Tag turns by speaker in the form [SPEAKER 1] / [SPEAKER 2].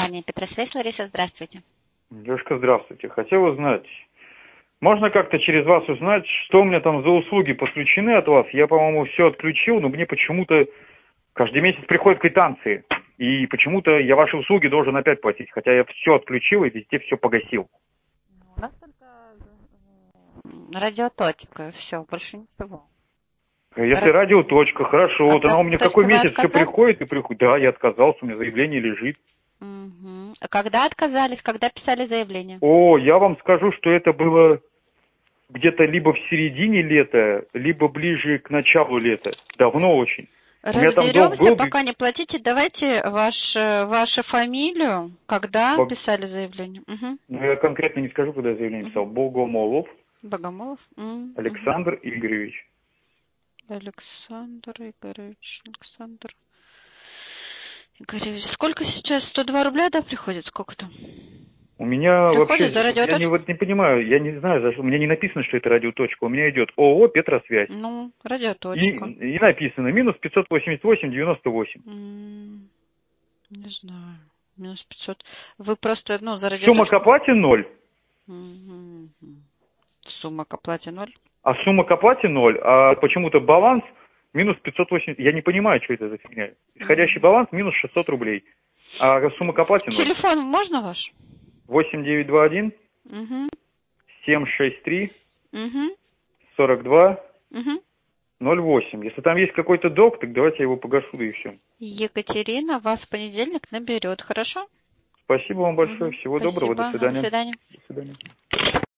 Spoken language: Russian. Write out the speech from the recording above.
[SPEAKER 1] компания Петросвязь. Лариса, здравствуйте.
[SPEAKER 2] Девушка, здравствуйте. Хотел узнать, можно как-то через вас узнать, что у меня там за услуги подключены от вас? Я, по-моему, все отключил, но мне почему-то каждый месяц приходят квитанции. И почему-то я ваши услуги должен опять платить, хотя я все отключил и везде все погасил.
[SPEAKER 1] У нас только радиоточка, все, больше ничего.
[SPEAKER 2] Если радиоточка, хорошо, вот она у меня какой месяц все приходит и приходит. Да, я отказался, у меня заявление лежит.
[SPEAKER 1] Угу. А когда отказались, когда писали заявление?
[SPEAKER 2] Я вам скажу, что это было где-то либо в середине лета, либо ближе к началу лета. Давно очень.
[SPEAKER 1] Разберемся, пока не платите. Давайте вашу фамилию, когда писали заявление. Угу.
[SPEAKER 2] Ну, я конкретно не скажу, когда я заявление писал. Богомолов.
[SPEAKER 1] Богомолов.
[SPEAKER 2] Александр Игоревич.
[SPEAKER 1] Александр Игоревич. Сколько сейчас? 102 рубля, да, приходит? Сколько там?
[SPEAKER 2] У меня
[SPEAKER 1] приходит
[SPEAKER 2] вообще, я не понимаю, я не знаю, за что. У меня не написано, что это радиоточка. У меня идет ООО «Петросвязь».
[SPEAKER 1] Ну, радиоточка.
[SPEAKER 2] И написано минус 588,98.
[SPEAKER 1] Не знаю. Минус 500. Вы просто, за радиоточку...
[SPEAKER 2] Сумма к оплате 0.
[SPEAKER 1] Сумма к оплате 0?
[SPEAKER 2] А сумма к оплате 0, а почему-то баланс минус 580. Я не понимаю, что это за фигня. Исходящий баланс минус 600 рублей. А сумма к оплате 0.
[SPEAKER 1] Телефон можно ваш?
[SPEAKER 2] 8921 763 42 08. Если там есть какой-то долг, так давайте я его погашу, да и все.
[SPEAKER 1] Екатерина вас в понедельник наберет, хорошо?
[SPEAKER 2] Спасибо вам большое. Всего доброго. До свидания.
[SPEAKER 1] До свидания.
[SPEAKER 2] До свидания.